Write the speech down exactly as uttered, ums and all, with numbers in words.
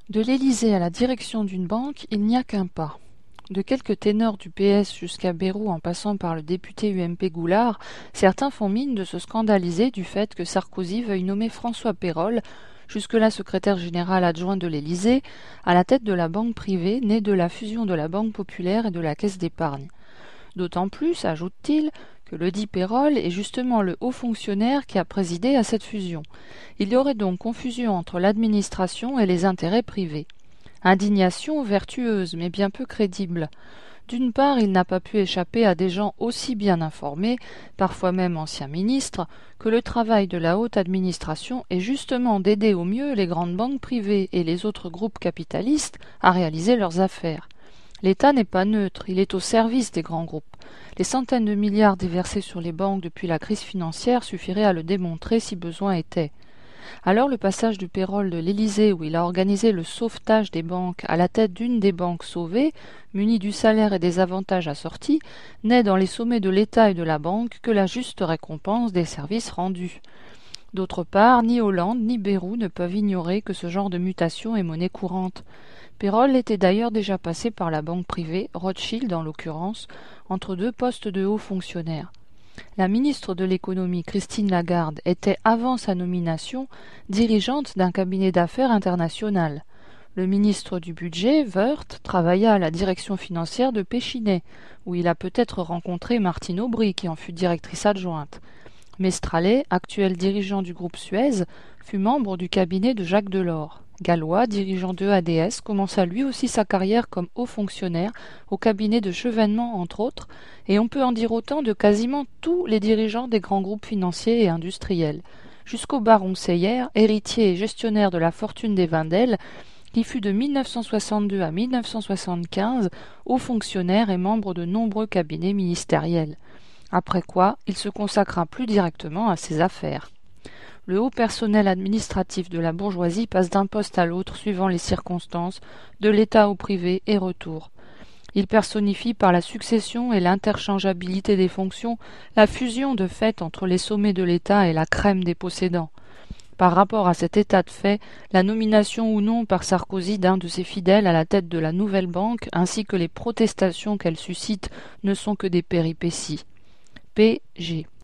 De l'Élysée à la direction d'une banque, il n'y a qu'un pas. De quelques ténors du P S jusqu'à Bayrou en passant par le député U M P Goulard, certains font mine de se scandaliser du fait que Sarkozy veuille nommer François Peyrol, jusque-là secrétaire général adjoint de l'Élysée, à la tête de la banque privée née de la fusion de la Banque populaire et de la Caisse d'épargne. D'autant plus, ajoute-t-il, que ledit Peyrol est justement le haut fonctionnaire qui a présidé à cette fusion. Il y aurait donc confusion entre l'administration et les intérêts privés. Indignation vertueuse, mais bien peu crédible. D'une part, il n'a pas pu échapper à des gens aussi bien informés, parfois même anciens ministres, que le travail de la haute administration est justement d'aider au mieux les grandes banques privées et les autres groupes capitalistes à réaliser leurs affaires. L'État n'est pas neutre, il est au service des grands groupes. Les centaines de milliards déversés sur les banques depuis la crise financière suffiraient à le démontrer si besoin était. Alors le passage du Peyrol de l'Élysée où il a organisé le sauvetage des banques à la tête d'une des banques sauvées, munie du salaire et des avantages assortis, n'est dans les sommets de l'État et de la banque que la juste récompense des services rendus. D'autre part, ni Hollande ni Bayrou ne peuvent ignorer que ce genre de mutation est monnaie courante. Peyrol était d'ailleurs déjà passé par la banque privée, Rothschild en l'occurrence, entre deux postes de hauts fonctionnaires. La ministre de l'économie Christine Lagarde était, avant sa nomination, dirigeante d'un cabinet d'affaires international. Le ministre du budget, Woerth, travailla à la direction financière de Péchinet, où il a peut-être rencontré Martine Aubry, qui en fut directrice adjointe. Mestralet, actuel dirigeant du groupe Suez, fut membre du cabinet de Jacques Delors. Gallois, dirigeant de A D S, commença lui aussi sa carrière comme haut fonctionnaire au cabinet de Chevènement entre autres, et on peut en dire autant de quasiment tous les dirigeants des grands groupes financiers et industriels, jusqu'au baron Seyer, héritier et gestionnaire de la fortune des Wendel, qui fut de mille neuf cent soixante-deux à mille neuf cent soixante-quinze haut fonctionnaire et membre de nombreux cabinets ministériels. Après quoi, il se consacra plus directement à ses affaires. Le haut personnel administratif de la bourgeoisie passe d'un poste à l'autre suivant les circonstances, de l'État au privé et retour. Il personnifie par la succession et l'interchangeabilité des fonctions la fusion de fait entre les sommets de l'État et la crème des possédants. Par rapport à cet état de fait, la nomination ou non par Sarkozy d'un de ses fidèles à la tête de la nouvelle banque ainsi que les protestations qu'elle suscite ne sont que des péripéties. P G